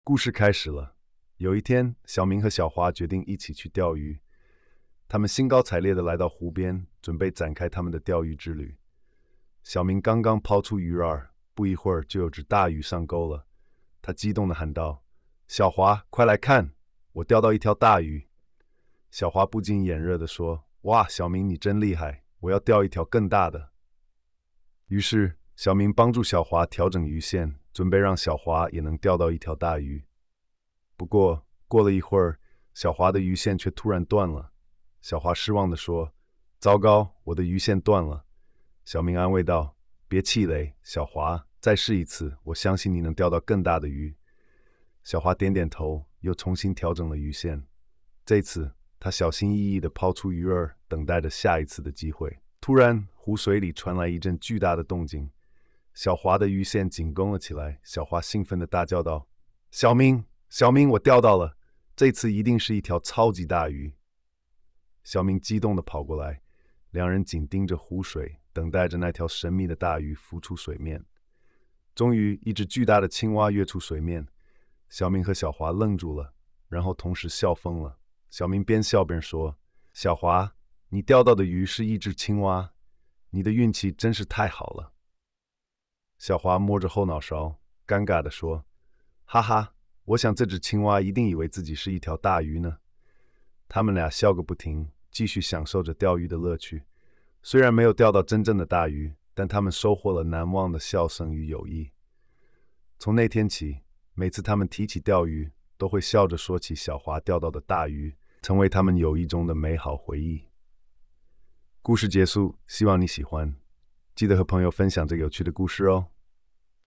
故事开始了。有一天，小明和小华决定一起去钓鱼。他们兴高采烈地来到湖边，准备展开他们的钓鱼之旅。小明刚刚抛出鱼饵，不一会儿就有只大鱼上钩了。他激动地喊道：“小华，快来看，我钓到一条大鱼！”小华不禁眼热地说：“哇，小明你真厉害，我要钓一条更大的。”于是，小明帮助小华调整鱼线，准备让小华也能钓到一条大鱼。不过，过了一会儿，小华的鱼线却突然断了。小华失望地说：“糟糕，我的鱼线断了。”小明安慰道：“别气馁，小华，再试一次，我相信你能钓到更大的鱼。”小华点点头，又重新调整了鱼线。这次，他小心翼翼地抛出鱼饵，等待着下一次的机会。突然，湖水里传来一阵巨大的动静，小华的鱼线紧绷了起来。小华兴奋地大叫道：“小明，小明，我钓到了！这次一定是一条超级大鱼！”小明激动地跑过来，两人紧盯着湖水，等待着那条神秘的大鱼浮出水面。终于，一只巨大的青蛙跃出水面，小明和小华愣住了，然后同时笑疯了。小明边笑边说：“小华，你钓到的鱼是一只青蛙，你的运气真是太好了。”小华摸着后脑勺，尴尬地说：“哈哈，我想这只青蛙一定以为自己是一条大鱼呢。”他们俩笑个不停，继续享受着钓鱼的乐趣。虽然没有钓到真正的大鱼，但他们收获了难忘的笑声与友谊。从那天起，每次他们提起钓鱼，都会笑着说起小华钓到的大鱼，成为他们友谊中的美好回忆。故事结束，希望你喜欢，记得和朋友分享这个有趣的故事哦。